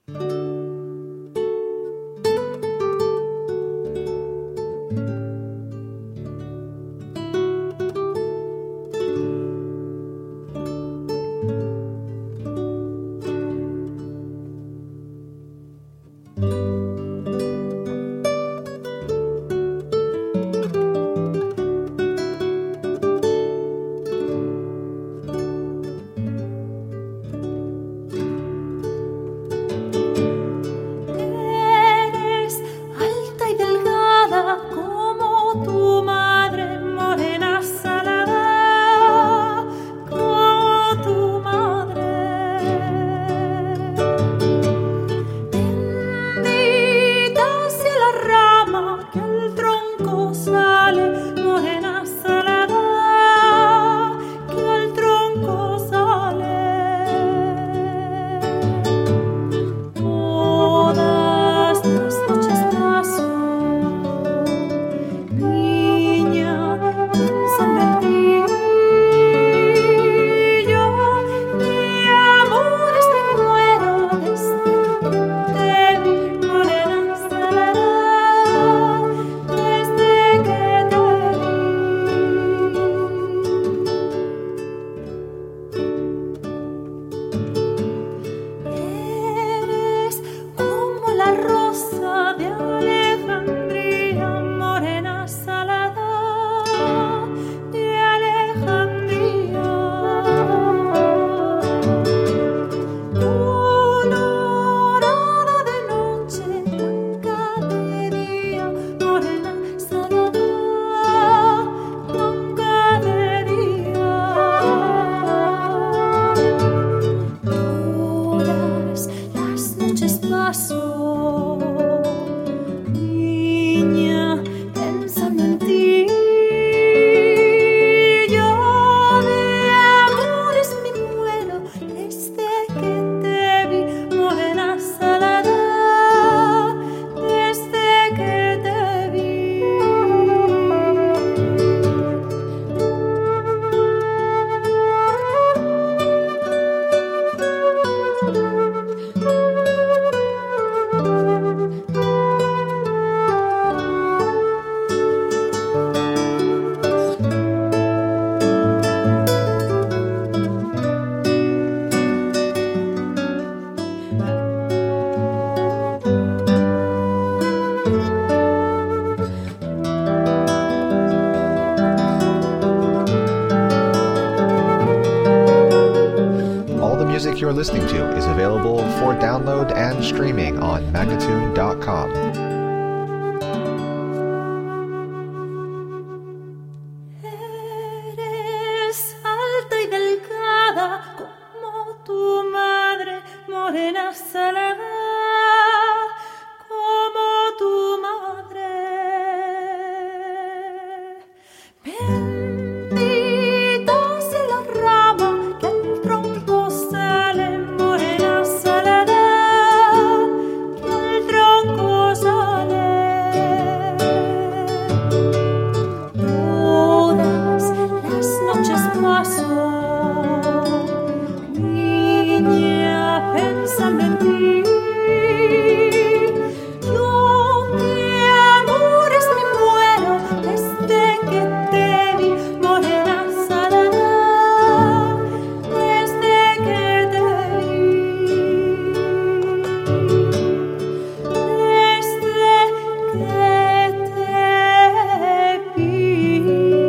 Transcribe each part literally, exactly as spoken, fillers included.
music you're listening to is available for download and streaming on Magnatune dot com. Eres alta y delgada como tu madre, morena salada como tu madre. Bendita sea la rama que al tronco sale, morena salada que al tronco sale. Todas las noches paso, niña, pensando en ti. Yo de amores me muero desde que te vi, morena salada, desde que te vi, desde que te vi.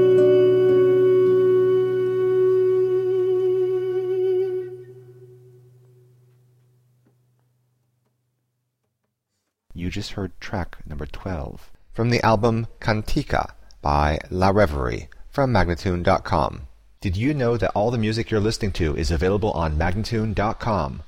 You just heard track number twelve from the album Cantica by La Reverie from Magnatune dot com. Did you know that all the music you're listening to is available on Magnatune dot com?